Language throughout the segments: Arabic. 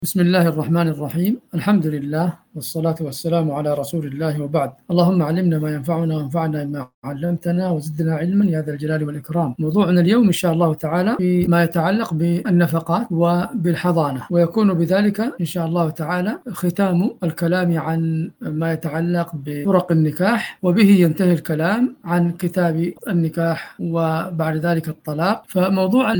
بسم الله الرحمن الرحيم. الحمد لله والصلاة والسلام على رسول الله، وبعد. اللهم علمنا ما ينفعنا وانفعنا بما علمتنا وزدنا علما يا ذا الجلال والإكرام. موضوعنا اليوم إن شاء الله تعالى فيما يتعلق بالنفقات وبالحضانة، ويكون بذلك إن شاء الله تعالى ختام الكلام عن ما يتعلق بطرق النكاح، وبه ينتهي الكلام عن كتاب النكاح وبعد ذلك الطلاق. فموضوع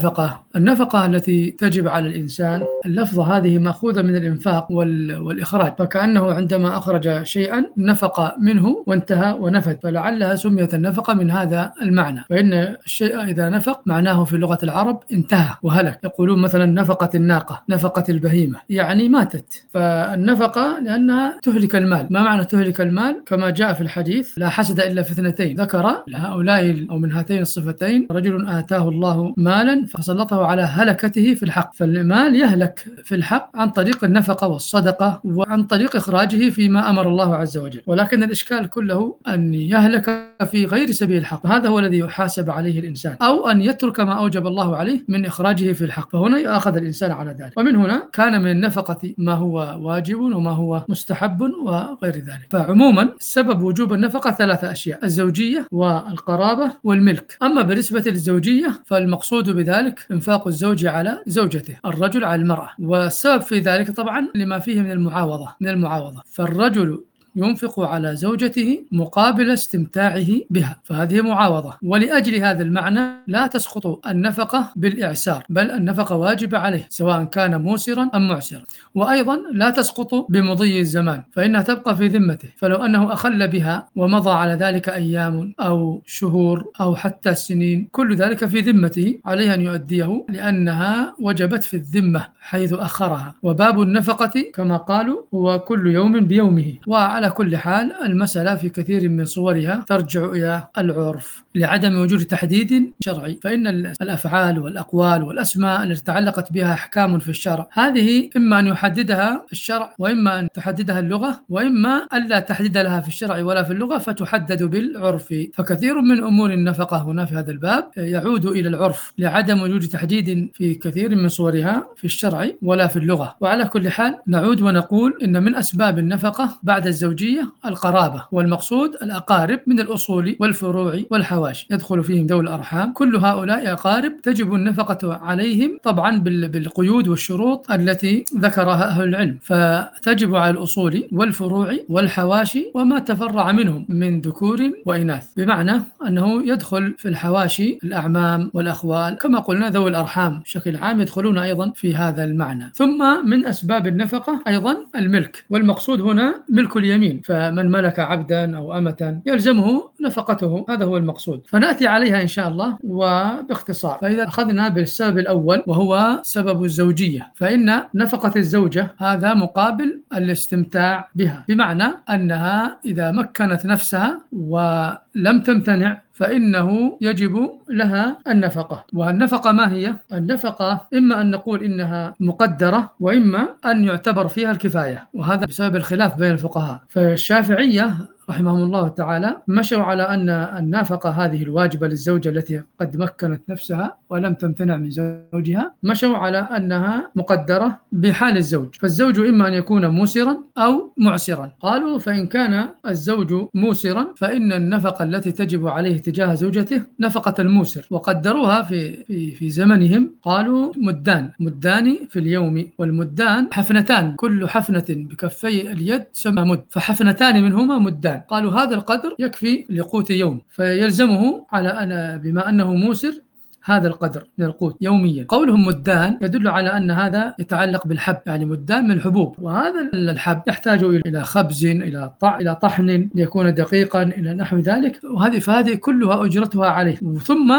النفقة التي تجب على الإنسان، اللفظة هذه مأخوذة من الإنفاق والإخراج، فكأنه عندما أخرج شيئا نفق منه وانتهى ونفد، فلعلها سميت النفقة من هذا المعنى. فإن الشيء إذا نفق معناه في لغة العرب انتهى وهلك. يقولون مثلا نفقت الناقة، نفقت البهيمة، يعني ماتت. فالنفقة لأنها تهلك المال. ما معنى تهلك المال؟ كما جاء في الحديث: لا حسد إلا في اثنتين، ذكر هؤلاء أو من هاتين الصفتين: رجل آتاه الله مالا فسلطه على هلكته في الحق. فالمال يهلك في الحق عن طريق النفقة والصدقة وعن طريق إخراجه فيما أمر الله عز وجل، ولكن الإشكال كله أن يهلك في غير سبيل الحق، هذا هو الذي يحاسب عليه الإنسان، أو أن يترك ما أوجب الله عليه من إخراجه في الحق، فهنا يأخذ الإنسان على ذلك. ومن هنا كان من النفقة ما هو واجب وما هو مستحب وغير ذلك. فعموما سبب وجوب النفقة 3 أشياء: الزوجية والقرابة والملك. أما بالنسبة للزوجية فالمقصود بذلك إنفاق الزوج على زوجته، الرجل على المرأة، والسبب في ذلك طبعا لما فيه من المعاوضة. فالرجل ينفق على زوجته مقابل استمتاعه بها، فهذه معاوضة. ولأجل هذا المعنى لا تسقط النفقة بالإعسار، بل النفقة واجبة عليه سواء كان موسرا أم معسرا. وأيضا لا تسقط بمضي الزمان، فإنها تبقى في ذمته، فلو أنه أخل بها ومضى على ذلك أيام أو شهور أو حتى سنين، كل ذلك في ذمته، عليه أن يؤديه لأنها وجبت في الذمة حيث أخرها. وباب النفقة كما قالوا هو كل يوم بيومه. وعلى كل حال المسألة في كثير من صورها ترجع إلى العرف لعدم وجود تحديد شرعي. فإن الأفعال والأقوال والأسماء التي تعلقت بها أحكام في الشرع، هذه إما أن يحددها الشرع، وإما أن تحددها اللغة، وإما ألا تحديد لها في الشرع ولا في اللغة فتحدد بالعرف. فكثير من أمور النفقة هنا في هذا الباب يعود إلى العرف لعدم وجود تحديد في كثير من صورها في الشرع ولا في اللغة. وعلى كل حال نعود ونقول إن من أسباب النفقة بعد الزوجية القرابة، والمقصود الأقارب من الأصول والفروع والحواشي، يدخل فيهم ذوي الأرحام. كل هؤلاء أقارب تجب النفقة عليهم طبعا بالقيود والشروط التي ذكرها أهل العلم، فتجب على الأصول والفروع والحواشي وما تفرع منهم من ذكور وإناث، بمعنى أنه يدخل في الحواشي الأعمام والأخوال، كما قلنا ذوي الأرحام بشكل عام يدخلون أيضا في هذا المعنى. ثم من أسباب النفقة أيضا الملك، والمقصود هنا ملك اليمين، فمن ملك عبدا أو أمة يلزمه نفقته، هذا هو المقصود. فنأتي عليها إن شاء الله وباختصار. فإذا أخذنا بالسبب الأول وهو سبب الزوجية، فإن نفقة الزوجة هذا مقابل الاستمتاع بها، بمعنى أنها إذا مكنت نفسها ولم تمتنع فإنه يجب لها النفقة. والنفقة ما هي؟ النفقة إما أن نقول إنها مقدرة، وإما أن يعتبر فيها الكفاية، وهذا بسبب الخلاف بين الفقهاء. فالشافعية رحمهم الله تعالى مشوا على أن النفقة هذه الواجبة للزوجة التي قد مكنت نفسها ولم تمتنع من زوجها، مشوا على أنها مقدرة بحال الزوج. فالزوج إما أن يكون موسرا أو معسرا. قالوا فإن كان الزوج موسرا فإن النفقة التي تجب عليه تجاه زوجته نفقة الموسر، وقدروها في زمنهم. قالوا مدان في اليوم، والمدان حفنتان، كل حفنة بكفي اليد تسمى مد، فحفنتان منهما مدان. قالوا هذا القدر يكفي لقوت يوم، فيلزمه على أن بما أنه موسر هذا القدر من القوت يوميا. قولهم مدان يدل على أن هذا يتعلق بالحب، يعني مدان من الحبوب، وهذا الحب يحتاج إلى خبز، إلى طحن ليكون دقيقا، إلى نحو ذلك، فهذه كلها أجرتها عليه. ثم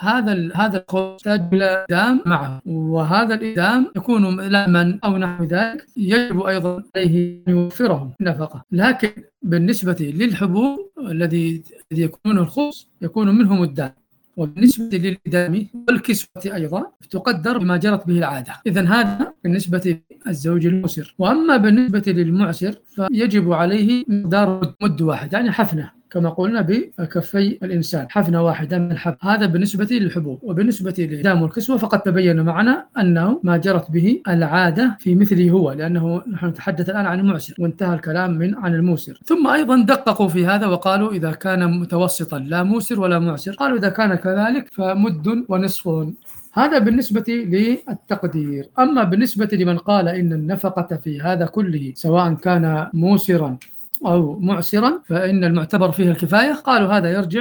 هذا الخبز يحتاج إلى إدام معه، وهذا الإدام يكون لمن أو نحو ذلك، يجب أيضا عليه أن يوفره نفقة. لكن بالنسبة للحبوب الذي يكون الخبز يكون منه مدان. وبالنسبة للإدام والكسوة أيضا تقدر بما جرت به العادة. إذن هذا بالنسبة للزوج المسر. وأما بالنسبة للمعسر فيجب عليه مقدار مد واحد، يعني حفنة، كما قلنا بكفي الإنسان، حفنة واحدة من الحب. هذا بالنسبة للحبوب. وبالنسبة للدام والكسوة فقد تبين معنا أنه ما جرت به العادة في مثله هو، لأنه نحن نتحدث الآن عن المعسر، وانتهى الكلام عن الموسر. ثم أيضا دققوا في هذا وقالوا إذا كان متوسطا لا موسر ولا معسر، قالوا إذا كان كذلك فمد ونصف. هذا بالنسبة للتقدير. أما بالنسبة لمن قال إن النفقة في هذا كله سواء كان موسرا أو معسرا فإن المعتبر فيه الكفاية، قالوا هذا يرجع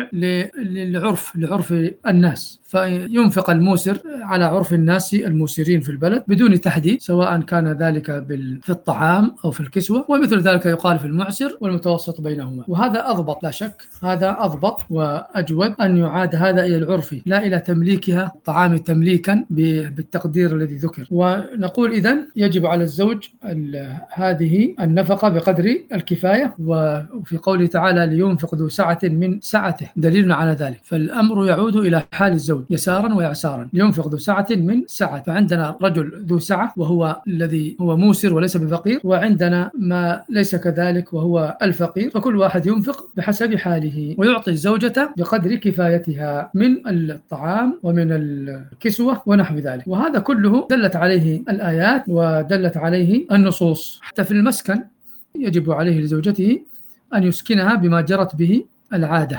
لعرف الناس، فينفق الموسر على عرف الناس الموسرين في البلد بدون تحديد، سواء كان ذلك في الطعام أو في الكسوة، ومثل ذلك يقال في المعسر والمتوسط بينهما. وهذا أضبط لا شك، هذا أضبط وأجود أن يعاد هذا إلى العرف لا إلى تمليكها الطعام تمليكا بالتقدير الذي ذكر. ونقول إذن يجب على الزوج هذه النفقة بقدر الكفاية. وفي قوله تعالى لينفق ذو سعة من سعته دليل على ذلك، فالأمر يعود إلى حال الزوج يسارا ويعسارا. لينفق ذو سعة من سعة، فعندنا رجل ذو سعة وهو الذي هو موسر وليس بفقير، وعندنا ما ليس كذلك وهو الفقير، فكل واحد ينفق بحسب حاله ويعطي الزوجة بقدر كفايتها من الطعام ومن الكسوة ونحو ذلك. وهذا كله دلت عليه الآيات ودلت عليه النصوص. حتى في المسكن يجب عليه لزوجته أن يسكنها بما جرت به العادة.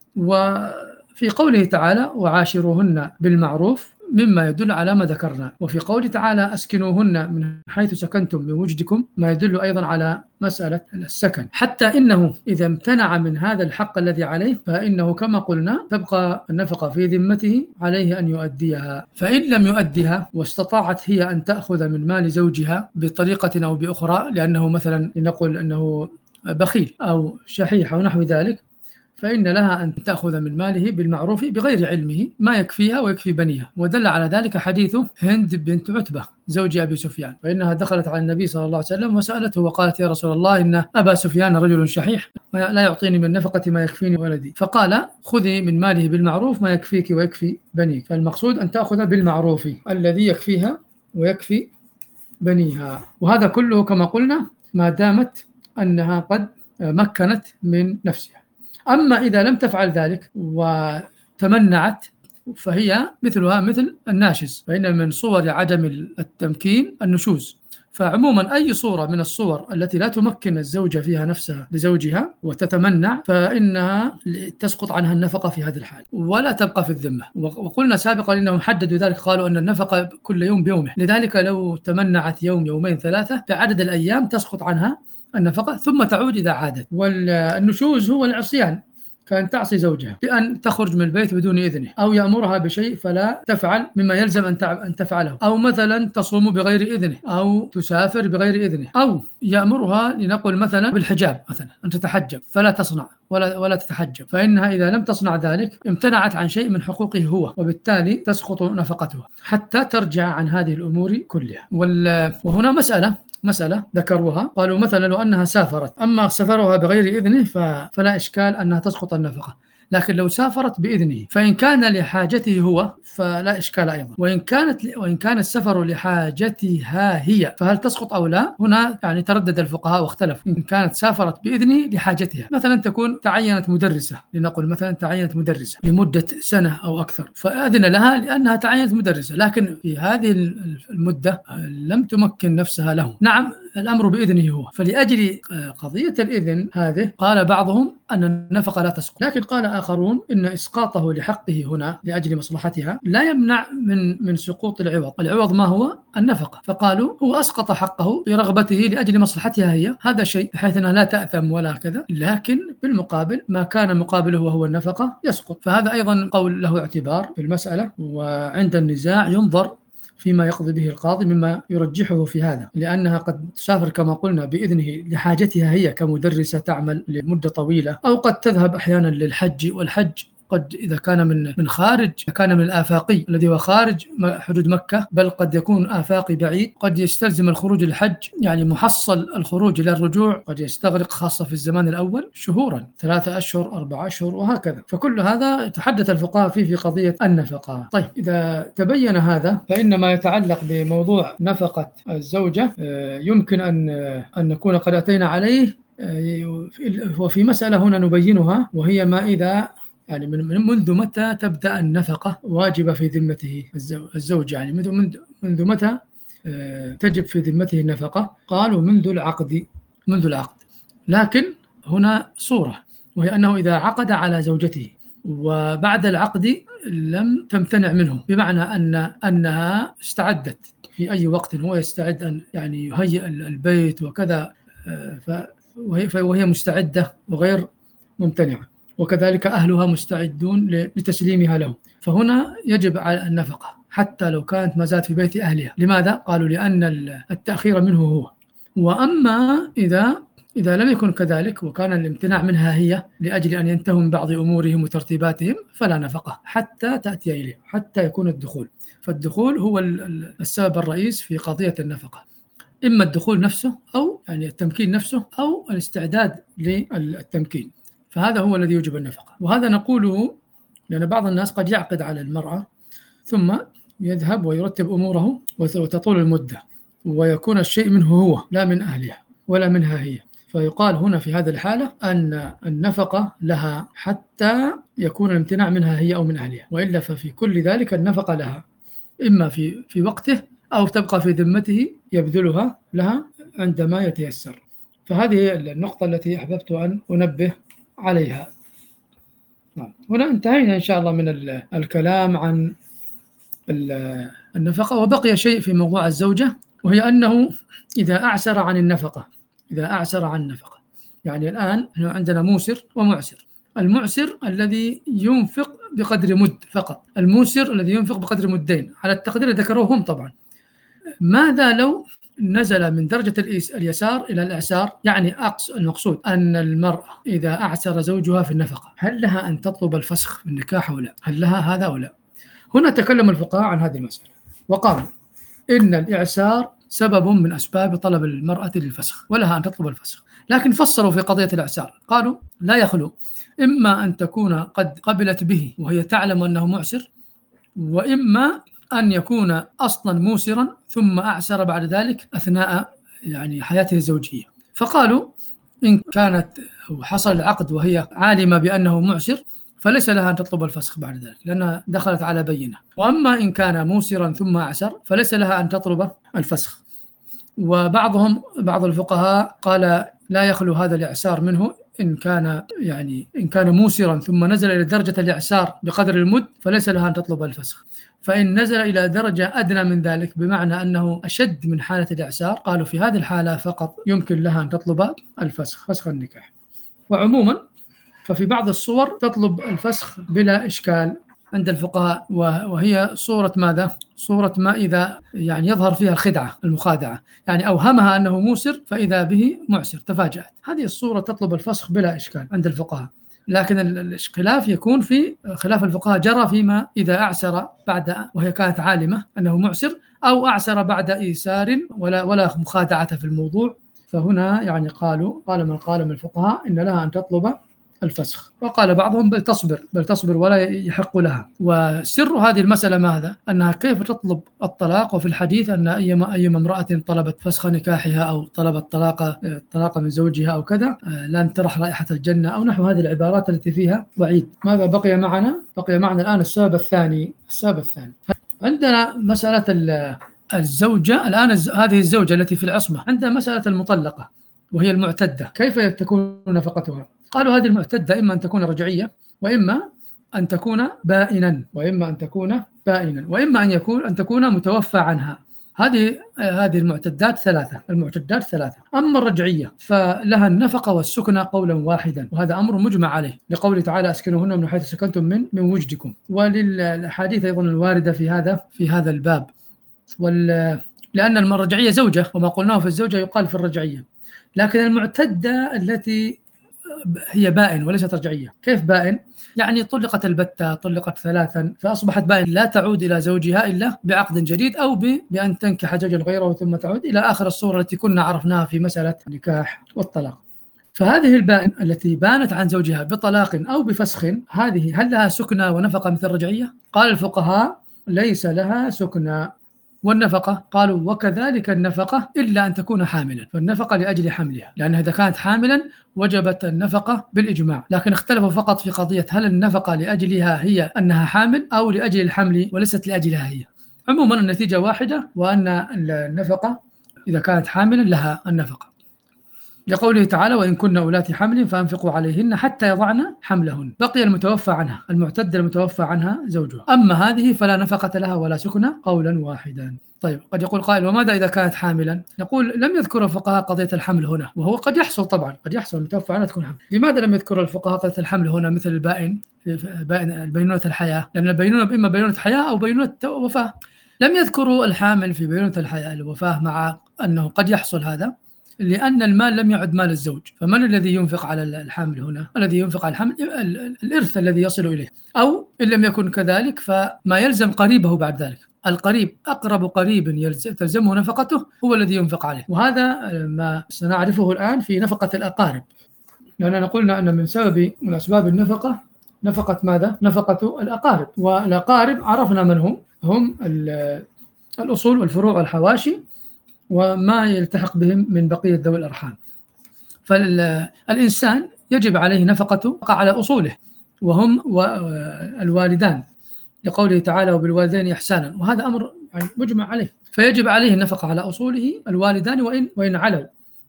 وفي قوله تعالى وعاشروهن بالمعروف مما يدل على ما ذكرنا، وفي قوله تعالى أسكنوهن من حيث سكنتم من وجدكم ما يدل أيضا على مسألة السكن. حتى إنه إذا امتنع من هذا الحق الذي عليه فإنه كما قلنا تبقى النفقة في ذمته، عليه أن يؤديها. فإن لم يؤديها واستطاعت هي أن تأخذ من مال زوجها بطريقة أو بأخرى، لأنه مثلا لنقل أنه بخيل أو شحيح أو نحو ذلك، فإن لها أن تأخذ من ماله بالمعروف بغير علمه ما يكفيها ويكفي بنيها. ودل على ذلك حديث هند بنت عتبة زوج أبي سفيان، فإنها دخلت على النبي صلى الله عليه وسلم وسألته وقالت يا رسول الله إن أبا سفيان رجل شحيح لا يعطيني من نفقة ما يكفيني ولدي، فقال خذي من ماله بالمعروف ما يكفيك ويكفي بنيك. فالمقصود أن تأخذ بالمعروف الذي يكفيها ويكفي بنيها. وهذا كله كما قلنا ما دامت أنها قد مكنت من نفسها. أما إذا لم تفعل ذلك وتمنعت فهي مثلها مثل الناشز، فإن من صور عدم التمكين النشوز. فعموما أي صورة من الصور التي لا تمكن الزوجة فيها نفسها لزوجها وتتمنع فإنها تسقط عنها النفقة في هذا الحال ولا تبقى في الذمة. وقلنا سابقا إنهم حددوا ذلك، قالوا أن النفقة كل يوم بيومه، لذلك لو تمنعت يوم يومين ثلاثة بعدد الأيام تسقط عنها النفقة ثم تعود إذا عادت. والنشوز هو العصيان، كان تعصي زوجها بأن تخرج من البيت بدون إذنه، أو يأمرها بشيء فلا تفعل مما يلزم أن تفعله، أو مثلا تصوم بغير إذنه، أو تسافر بغير إذنه، أو يأمرها لنقل مثلا بالحجاب، مثلا أن تتحجب فلا تصنع ولا تتحجب، فإنها إذا لم تصنع ذلك امتنعت عن شيء من حقوقه هو، وبالتالي تسقط نفقتها حتى ترجع عن هذه الأمور كلها. وهنا مسألة ذكروها، قالوا مثلا لو أنها سافرت، أما سفرها بغير إذنه فلا إشكال أنها تسقط النفقة، لكن لو سافرت بإذنه فإن كان لحاجته هو فلا إشكال أيضا، وإن كان السفر لحاجتها هي فهل تسقط أو لا؟ هنا يعني تردد الفقهاء واختلفوا. إن كانت سافرت بإذنه لحاجتها، مثلا تكون تعينت مدرسة، لنقل مثلا تعينت مدرسة لمدة سنة أو أكثر، فأذن لها لأنها تعينت مدرسة، لكن في هذه المدة لم تمكن نفسها له. نعم الأمر بإذنه هو، فلأجل قضية الإذن هذه قال بعضهم أن النفقة لا تسقط، لكن قال آخرون إن إسقاطه لحقه هنا لأجل مصلحتها لا يمنع من سقوط العوض. العوض ما هو؟ النفقة، فقالوا هو أسقط حقه برغبته لأجل مصلحتها هي، هذا شيء بحيث أنها لا تأثم ولا كذا، لكن بالمقابل ما كان مقابله وهو النفقة يسقط. فهذا أيضا قول له اعتبار في المسألة، وعند النزاع ينظر فيما يقضي به القاضي مما يرجحه في هذا، لأنها قد تسافر كما قلنا بإذنه لحاجتها هي كمدرسة تعمل لمدة طويلة، أو قد تذهب أحيانا للحج، والحج قد إذا كان من خارج، كان من الآفاقي الذي هو خارج حدود مكة، بل قد يكون آفاقي بعيد، قد يستلزم الخروج للحج، يعني محصل الخروج إلى الرجوع قد يستغرق خاصة في الزمان الأول شهورا، 3 أشهر 4 أشهر وهكذا. فكل هذا تحدث الفقهاء فيه في قضية النفقة. طيب إذا تبين هذا فإن ما يتعلق بموضوع نفقة الزوجة يمكن أن نكون قد أتينا عليه وفي مسألة هنا نبينها، وهي ما إذا يعني منذ متى تبدأ النفقة واجبة في ذمته الزوج، يعني منذ متى تجب في ذمته النفقة؟ قالوا منذ العقد. لكن هنا صورة، وهي أنه إذا عقد على زوجته وبعد العقد لم تمتنع منه، بمعنى أنها استعدت في أي وقت هو يستعد أن يعني يهيئ البيت وكذا، وهي مستعدة وغير ممتنعة، وكذلك أهلها مستعدون لتسليمها له، فهنا يجب على النفقة حتى لو كانت ما زالت في بيت أهلها. لماذا؟ قالوا لأن التأخير منه هو. وأما إذا لم يكن كذلك وكان الامتناع منها هي لأجل أن ينتهوا من بعض أمورهم وترتيباتهم فلا نفقة حتى تأتي إليه، حتى يكون الدخول. فالدخول هو السبب الرئيس في قضية النفقة، إما الدخول نفسه أو يعني التمكين نفسه أو الاستعداد للتمكين، فهذا هو الذي يوجب النفقة. وهذا نقوله لأن بعض الناس قد يعقد على المرأة ثم يذهب ويرتب أموره وتطول المدة ويكون الشيء منه هو لا من أهلها ولا منها هي، فيقال هنا في هذه الحالة أن النفقة لها حتى يكون الامتناع منها هي أو من أهلها، وإلا ففي كل ذلك النفقة لها، إما في وقته أو تبقى في ذمته يبذلها لها عندما يتيسر. فهذه النقطة التي أحببت أن أنبه عليها. هنا انتهينا إن شاء الله من الكلام عن النفقة، وبقي شيء في موضوع الزوجة، وهي أنه إذا أعسر عن النفقة يعني الآن عندنا موسر ومعسر. المعسر الذي ينفق بقدر مد فقط، الموسر الذي ينفق بقدر مدين على التقدير ذكروه هم طبعا. ماذا لو نزل من درجة اليسار إلى الإعسار؟ يعني المقصود أن المرأة إذا أعسر زوجها في النفقة هل لها أن تطلب الفسخ في النكاح أو لا؟ هل لها هذا أو لا؟ هنا تكلم الفقهاء عن هذه المسألة وقالوا إن الإعسار سبب من أسباب طلب المرأة للفسخ ولها أن تطلب الفسخ، لكن فصلوا في قضية الإعسار، قالوا لا يخلو إما أن تكون قد قبلت به وهي تعلم أنه معسر، وإما أن يكون أصلا موسرا ثم أعسر بعد ذلك أثناء يعني حياته الزوجية. فقالوا إن كانت حصل العقد وهي عالمة بأنه معسر فليس لها أن تطلب الفسخ بعد ذلك لأنها دخلت على بينة، وأما إن كان موسرا ثم أعسر فليس لها أن تطلب الفسخ. بعض الفقهاء قال لا يخلو هذا الإعسار منه إن كان موسرا ثم نزل إلى درجة الإعسار بقدر المد فليس لها أن تطلب الفسخ، فإن نزل إلى درجة أدنى من ذلك بمعنى أنه أشد من حالة الإعسار قالوا في هذه الحالة فقط يمكن لها أن تطلب الفسخ، فسخ النكاح. وعموما ففي بعض الصور تطلب الفسخ بلا إشكال عند الفقهاء، وهي صورة ماذا؟ صورة ما إذا يعني يظهر فيها الخدعة المخادعة، يعني أوهمها أنه موسر فإذا به معسر تفاجأت، هذه الصورة تطلب الفسخ بلا إشكال عند الفقهاء. لكن الخلاف يكون في خلاف الفقهاء جرى فيما إذا أعسر بعد وهي كانت عالمة أنه معسر أو أعسر بعد إيسار ولا مخادعة في الموضوع، فهنا يعني قال من الفقهاء إن لها أن تطلب الفسخ، وقال بعضهم بل تصبر ولا يحق لها. وسر هذه المسألة ماذا؟ أنها كيف تطلب الطلاق، وفي الحديث أن أي امرأة طلبت فسخ نكاحها أو طلبت طلاق من زوجها أو كذا لن ترح رائحة الجنة أو نحو هذه العبارات التي فيها وعيد. ماذا بقي معنا؟ بقي معنا الآن السبب الثاني. عندنا مسألة الزوجة الآن، هذه الزوجة التي في العصمة عندها مسألة المطلقة وهي المعتدة، كيف تكون نفقتها؟ قالوا هذه المعتدة إما أن تكون رجعية وإما أن تكون بائنا وإما أن تكون متوفى عنها. هذه المعتدات ثلاثة. أما الرجعية فلها النفقة والسكنى قولا واحدا، وهذا أمر مجمع عليه لقوله تعالى أسكنوهن من حيث سكنتم من وجدكم، وللحديث أيضا الواردة في هذا الباب. لأن الرجعية زوجة وما قلناه في الزوجة يقال في الرجعية، لكن المعتدة التي هي بائن وليست رجعية. كيف بائن؟ يعني طلقت البتة، طلقت ثلاثا، فأصبحت بائن لا تعود إلى زوجها إلا بعقد جديد أو بأن تنكح زوجا غيره ثم تعود إلى آخر الصورة التي كنا عرفناها في مسألة النكاح والطلاق. فهذه البائن التي بانت عن زوجها بطلاق أو بفسخ، هذه هل لها سكنى ونفقة مثل الرجعية؟ قال الفقهاء ليس لها سكنى والنفقة قالوا وكذلك النفقة إلا أن تكون حاملا، فالنفقة لأجل حملها، لأنها إذا كانت حاملا وجبت النفقة بالإجماع، لكن اختلفوا فقط في قضية هل النفقة لأجلها هي أنها حامل أو لأجل الحمل وليست لأجلها هي. عموما النتيجة واحدة، وأن النفقة إذا كانت حاملا لها النفقة، لقوله تعالى وإن كن أولات حمل فأنفقوا عليهن حتى يضعن حملهن. بقي المتوفى عنها، المعتدة المتوفى عنها زوجها، أما هذه فلا نفقة لها ولا سكنى قولا واحدا. طيب قد يقول قائل وماذا إذا كانت حاملا؟ نقول لم يذكر الفقهاء قضية الحمل هنا، وهو قد يحصل طبعا، قد يحصل المتوفى عنها تكون حمل. لماذا لم يذكر الفقهاء قضية الحمل هنا مثل البائن بينونة الحياة؟ لأن البينونة إما بينونة حياة أو بينونة وفاة. لم يذكروا الحامل في بينونة الحياة الوفاة، مع أنه قد يحصل هذا، لأن المال لم يعد مال الزوج. فمن الذي ينفق على الحامل هنا؟ الذي ينفق على الحمل الإرث الذي يصل إليه، أو إن لم يكن كذلك فما يلزم قريبه بعد ذلك. القريب أقرب قريب تلزمه نفقته هو الذي ينفق عليه، وهذا ما سنعرفه الآن في نفقة الأقارب، لأننا قلنا أن من أسباب النفقة نفقة ماذا؟ نفقة الأقارب، والأقارب عرفنا من هم الأصول والفروع والحواشي وما يلتحق بهم من بقية ذوي الأرحام. فالإنسان يجب عليه نفقته على أصوله وهم الوالدان، لقوله تعالى وبالوالدين إحسانا، وهذا أمر يعني مجمع عليه، فيجب عليه النفقة على أصوله الوالدان وإن علوا.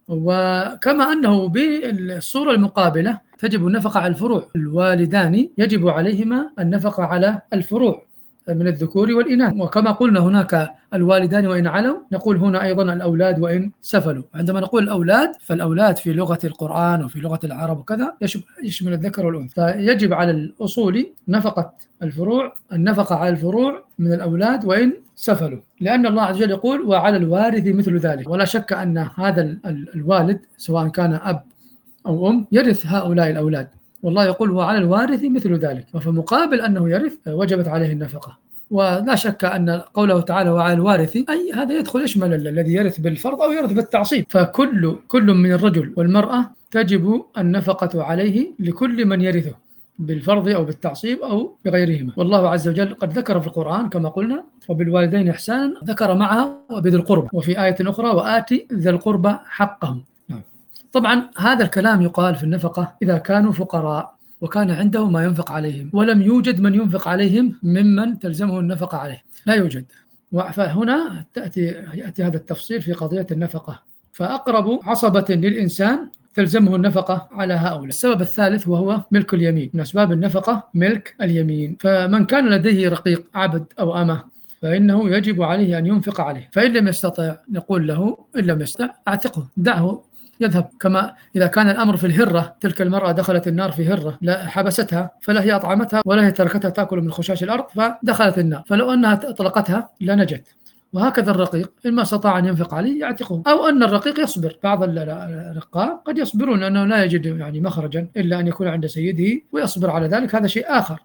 وكما أنه بالصورة المقابلة تجب النفقة على الفروع، الوالدان يجب عليهما النفقة على الفروع من الذكور والإناث. وكما قلنا هناك الوالدان وإن علوا، نقول هنا أيضا الأولاد وإن سفلوا. عندما نقول الأولاد فالأولاد في لغة القرآن وفي لغة العرب وكذا يشمل الذكر والأنثى، فيجب على الأصول نفقة الفروع، النفقة على الفروع من الأولاد وإن سفلوا، لأن الله عز وجل يقول وعلى الوارث مثل ذلك. ولا شك أن هذا الوالد سواء كان أب أو أم يرث هؤلاء الأولاد، والله يقول وعلى الوارث مثل ذلك، وفي مقابل أنه يرث وجبت عليه النفقة. ولا شك أن قوله تعالى وعلى الوارث أي هذا يدخل يشمل الذي يرث بالفرض أو يرث بالتعصيب، فكل من الرجل والمرأة تجب النفقة عليه لكل من يرثه بالفرض أو بالتعصيب أو بغيرهما. والله عز وجل قد ذكر في القرآن كما قلنا وبالوالدين إحسانا، ذكر معها وبذي القربى، وفي آية أخرى وآتي ذا القربى حقه. طبعا هذا الكلام يقال في النفقة إذا كانوا فقراء وكان عنده ما ينفق عليهم ولم يوجد من ينفق عليهم ممن تلزمه النفقة عليه، لا يوجد. فهنا يأتي هذا التفصيل في قضية النفقة، فأقرب عصبة للإنسان تلزمه النفقة على هؤلاء. السبب الثالث وهو ملك اليمين، من أسباب النفقة ملك اليمين، فمن كان لديه رقيق عبد أو أمة فإنه يجب عليه أن ينفق عليه، فإن لم يستطع نقول له إن لم يستطع أعتقه، دعه يذهب. كما إذا كان الأمر في الهرة، تلك المرأة دخلت النار في هرة، لا حبستها فلا هي أطعمتها ولا هي تركتها تأكل من خشاش الأرض فدخلت النار، فلو أنها أطلقتها لنجت. وهكذا الرقيق إن ما استطاع أن ينفق عليه يعتقه، أو أن الرقيق يصبر. بعض الرقاق قد يصبرون أنه لا يجد يعني مخرجا إلا أن يكون عند سيده ويصبر على ذلك، هذا شيء آخر.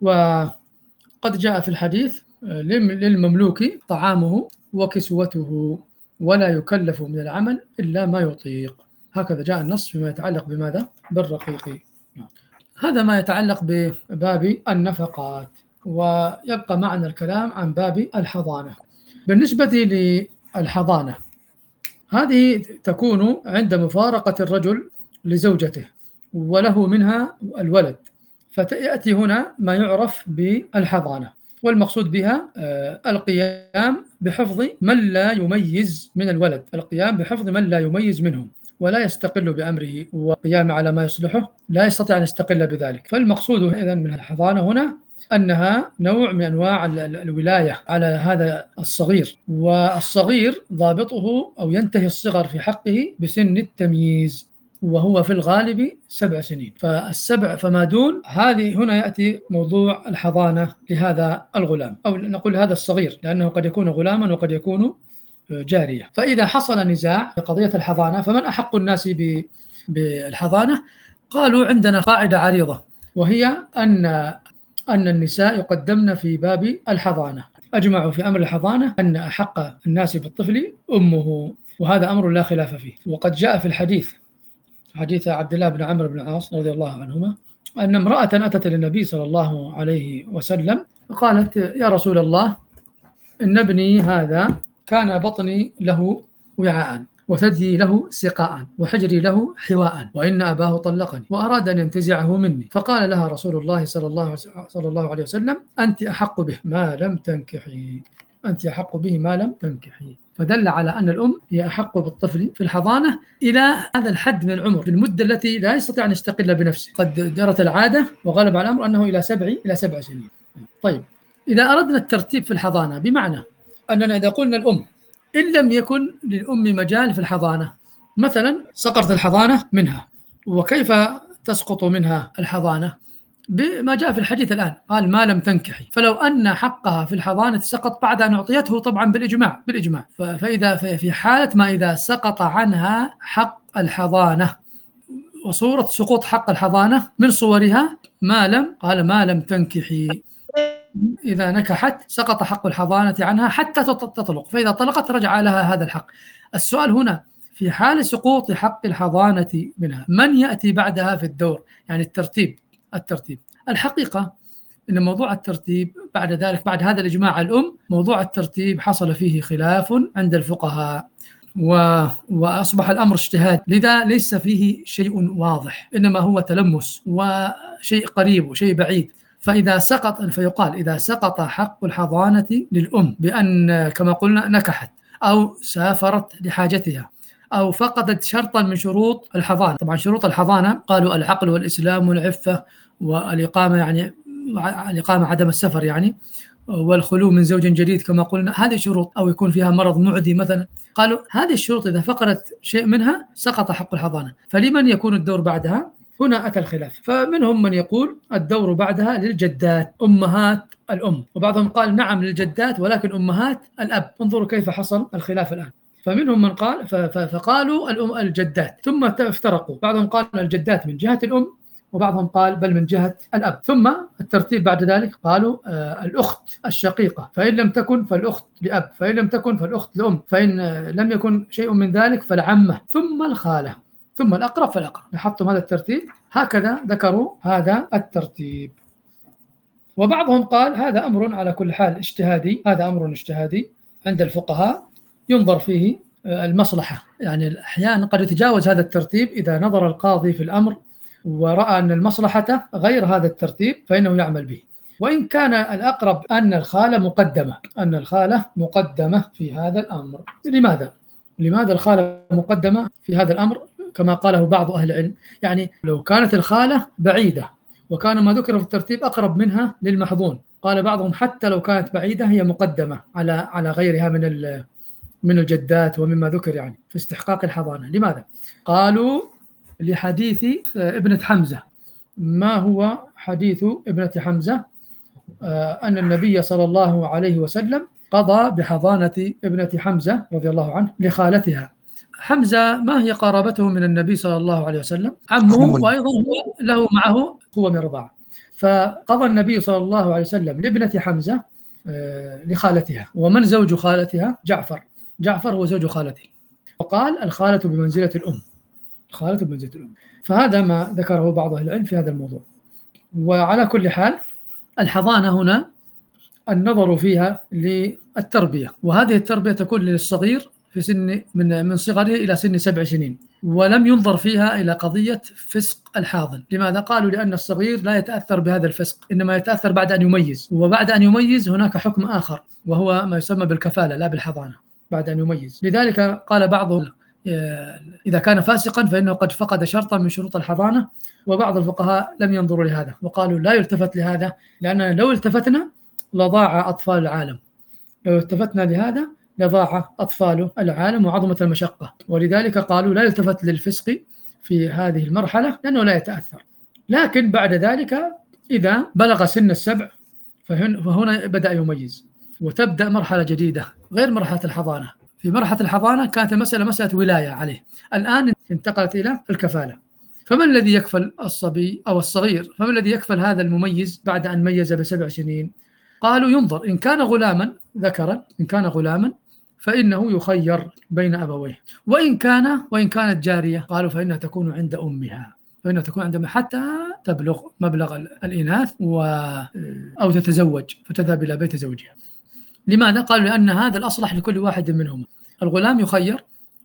وقد جاء في الحديث للمملوك طعامه وكسوته ولا يكلف من العمل إلا ما يطيق، هكذا جاء النص فيما يتعلق بماذا؟ بالرقيق. هذا ما يتعلق بباب النفقات. ويبقى معنا الكلام عن باب الحضانة. بالنسبة للحضانة هذه تكون عند مفارقة الرجل لزوجته وله منها الولد، فتأتي هنا ما يعرف بالحضانة، والمقصود بها القيام بحفظ من لا يميز من الولد، القيام بحفظ من لا يميز منهم ولا يستقل بأمره، وقيام على ما يصلحه لا يستطيع أن يستقل بذلك. فالمقصود إذن من الحضانة هنا أنها نوع من أنواع الولاية على هذا الصغير، والصغير ضابطه أو ينتهي الصغر في حقه بسن التمييز، وهو في الغالب 7 سنين، فالسبع فما دون هذه هنا يأتي موضوع الحضانة لهذا الغلام، أو نقول هذا الصغير، لأنه قد يكون غلاما وقد يكون جارية. فإذا حصل نزاع في قضية الحضانة فمن أحق الناس بالحضانة؟ قالوا عندنا قاعدة عريضة، وهي أن النساء يقدمن في باب الحضانة، أجمعوا في أمر الحضانة أن أحق الناس بالطفل أمه، وهذا أمر لا خلاف فيه. وقد جاء في الحديث حديث عبد الله بن عمرو بن العاص رضي الله عنهما أن امرأة أتت للنبي صلى الله عليه وسلم وقالت يا رسول الله إن ابني هذا كان بطني له وعاء وثدي له سقاء وحجري له حواء وإن أباه طلقني وأراد أن ينتزعه مني، فقال لها رسول الله صلى الله عليه وسلم: أنت أحق به ما لم تنكحي، أنت أحق به ما لم تنكحي. فدل على أن الأم هي أحق بالطفل في الحضانة إلى هذا الحد من العمر، في المدة التي لا يستطيع أن يستقل بنفسه. قد جرت العادة وغلب على الأمر أنه إلى 7 سنين. طيب، إذا أردنا الترتيب في الحضانة، بمعنى أننا إذا قلنا الأم إن لم يكن للأم مجال في الحضانة، مثلا سقطت الحضانة منها، وكيف تسقط منها الحضانة؟ بما جاء في الحديث الآن، قال ما لم تنكحي، فلو أن حقها في الحضانة سقط بعد أن أعطيته طبعا بالإجماع، فإذا في حالة ما إذا سقط عنها حق الحضانة، وصورة سقوط حق الحضانة من صورها ما لم تنكحي، إذا نكحت سقط حق الحضانة عنها حتى تطلق، فإذا طلقت رجع لها هذا الحق. السؤال هنا في حال سقوط حق الحضانة منها، من يأتي بعدها في الدور؟ يعني الترتيب. الحقيقة أن موضوع الترتيب بعد ذلك، بعد هذا الإجماع الأم، موضوع الترتيب حصل فيه خلاف عند الفقهاء، وأصبح الأمر اجتهاد، لذا ليس فيه شيء واضح، إنما هو تلمس وشيء قريب وشيء بعيد. فإذا سقط، فيقال إذا سقط حق الحضانة للأم بأن كما قلنا نكحت أو سافرت لحاجتها أو فقدت شرطا من شروط الحضانة. طبعا شروط الحضانة قالوا العقل والإسلام والعفة والإقامة، يعني الإقامة عدم السفر يعني، والخلو من زوج جديد كما قلنا، هذه شروط، أو يكون فيها مرض معدي مثلا. قالوا هذه الشروط إذا فقدت شيء منها سقط حق الحضانة، فلمن يكون الدور بعدها؟ هنا أتى الخلاف، فمنهم من يقول الدور بعدها للجدات أمهات الأم، وبعضهم قال نعم للجدات ولكن أمهات الأب. انظروا كيف حصل الخلاف الآن. فمنهم من قال فقالوا الجدات، ثم افترقوا، بعضهم قال الجدات من جهة الأم، وبعضهم قال بل من جهة الأب. ثم الترتيب بعد ذلك قالوا الأخت الشقيقة، فإن لم تكن فالأخت لأب، فإن لم تكن فالأخت لأم، فإن لم يكن شيء من ذلك فالعمة، ثم الخالة، ثم الأقرب فالأقرب. لاحظتم هذا الترتيب؟ هكذا ذكروا هذا الترتيب. وبعضهم قال هذا أمر على كل حال اجتهادي، هذا أمر اجتهادي عند الفقهاء ينظر فيه المصلحة، يعني أحيانا قد يتجاوز هذا الترتيب إذا نظر القاضي في الأمر ورأى أن المصلحة غير هذا الترتيب فإنه يعمل به. وإن كان الأقرب أن الخالة مقدمة في هذا الأمر. لماذا الخالة مقدمة في هذا الأمر كما قاله بعض أهل العلم؟ يعني لو كانت الخالة بعيدة وكان ما ذكر في الترتيب أقرب منها للمحظون، قال بعضهم حتى لو كانت بعيدة هي مقدمة على غيرها من الجدات ومما ذكر يعني في استحقاق الحضانة. لماذا؟ قالوا لحديث ابنة حمزة. ما هو حديث ابنة حمزة؟ أن النبي صلى الله عليه وسلم قضى بحضانة ابنة حمزة رضي الله عنه لخالتها. حمزة ما هي قرابته من النبي صلى الله عليه وسلم؟ عمه، وأيضا هو له معه هو من رضاعة. فقضى النبي صلى الله عليه وسلم لابنة حمزة لخالتها. ومن زوج خالتها؟ جعفر هو زوج خالته، وقال الخالة بمنزلة الأم، فهذا ما ذكره بعض أهل العلم في هذا الموضوع. وعلى كل حال الحضانة هنا النظر فيها للتربية، وهذه التربية تكون للصغير في سن من صغره إلى سن 7 سنين، ولم ينظر فيها إلى قضية فسق الحاضن. لماذا؟ قالوا لأن الصغير لا يتأثر بهذا الفسق، إنما يتأثر بعد أن يميز، وبعد أن يميز هناك حكم آخر وهو ما يسمى بالكفالة لا بالحضانة بعد أن يميز. لذلك قال بعضهم إذا كان فاسقا فإنه قد فقد شرطا من شروط الحضانة، وبعض الفقهاء لم ينظروا لهذا وقالوا لا يلتفت لهذا، لأننا لو التفتنا لضاع أطفال العالم، لو التفتنا لهذا لضاع أطفال العالم وعظمة المشقة. ولذلك قالوا لا يلتفت للفسق في هذه المرحلة لأنه لا يتأثر. لكن بعد ذلك إذا بلغ سن 7 فهنا بدأ يميز، وتبدأ مرحلة جديدة غير مرحلة الحضانة. في مرحلة الحضانة كانت المسألة مسألة ولاية عليه، الآن انتقلت إلى الكفالة. فمن الذي يكفل الصبي أو الصغير؟ فمن الذي يكفل هذا المميز بعد أن ميز ب7 سنين؟ قالوا ينظر، إن كان غلاما ذكرا، إن كان غلاما فإنه يخير بين أبويه، وإن كانت جارية قالوا فإنها تكون عند أمها، حتى تبلغ مبلغ الإناث أو تتزوج فتذهب إلى بيت زوجها. لماذا؟ قالوا لأن هذا الأصلح لكل واحد منهم. الغلام يخير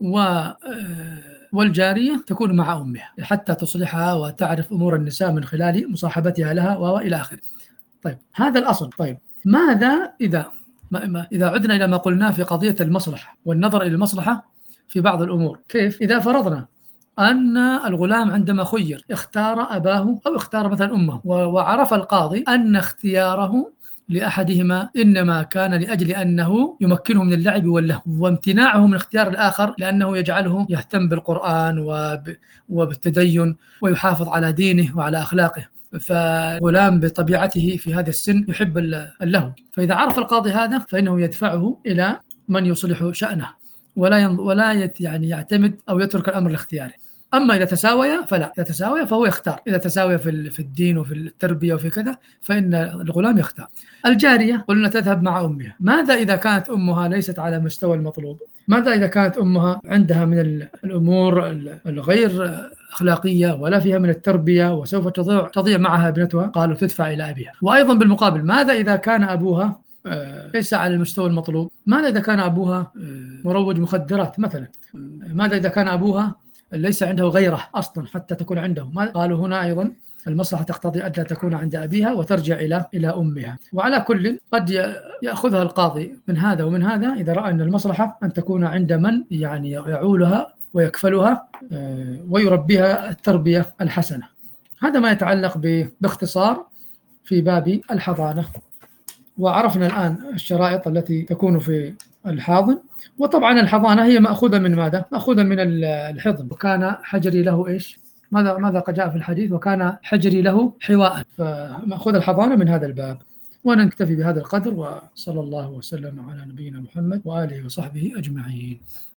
والجارية تكون مع أمها حتى تصلحها وتعرف أمور النساء من خلال مصاحبتها لها وإلى آخره. طيب هذا الأصل. طيب ماذا إذا عدنا إلى ما قلناه في قضية المصلحة والنظر إلى المصلحة في بعض الأمور؟ كيف؟ إذا فرضنا أن الغلام عندما خير اختار أباه أو اختار مثلا أمه، وعرف القاضي أن اختياره لأحدهما إنما كان لأجل أنه يمكنه من اللعب واللهو، وامتناعه من اختيار الآخر لأنه يجعله يهتم بالقرآن وبالتدين ويحافظ على دينه وعلى أخلاقه. فغلام بطبيعته في هذا السن يحب اللهو، فإذا عرف القاضي هذا فإنه يدفعه إلى من يصلح شأنه، ولا يعني يعتمد أو يترك الأمر لاختياره. أما إذا تساوي فلا، إذا تساوي فهو يختار، إذا تساوي في الدين وفي التربية وفي كذا فإن الغلام يختار. الجارية قلنا تذهب مع أمها. ماذا إذا كانت أمها ليست على مستوى المطلوب؟ ماذا إذا كانت أمها عندها من الأمور الغير أخلاقية ولا فيها من التربية وسوف تضيع معها ابنتها؟ قالوا تدفع إلى أبيها. وأيضا بالمقابل ماذا إذا كان أبوها ليس على المستوى المطلوب؟ ماذا إذا كان أبوها مروج مخدرات مثلا؟ ماذا إذا كان أبوها ليس عنده غيره أصلا حتى تكون عنده؟ قالوا هنا أيضا المصلحة تقتضي أن لا تكون عند أبيها وترجع إلى أمها. وعلى كل قد يأخذها القاضي من هذا ومن هذا إذا رأى أن المصلحة أن تكون عند من يعني يعولها ويكفلها ويربيها التربية الحسنة. هذا ما يتعلق باختصار في باب الحضانة. وعرفنا الآن الشرائط التي تكون في الحاضن. وطبعا الحضانة هي مأخوذة من ماذا؟ مأخوذة من الحضن. وكان حجري له إيش؟ ماذا قد جاء في الحديث؟ وكان حجري له حواء. فمأخوذ الحضانة من هذا الباب. ونكتفي بهذا القدر، وصلى الله وسلم على نبينا محمد وآله وصحبه أجمعين.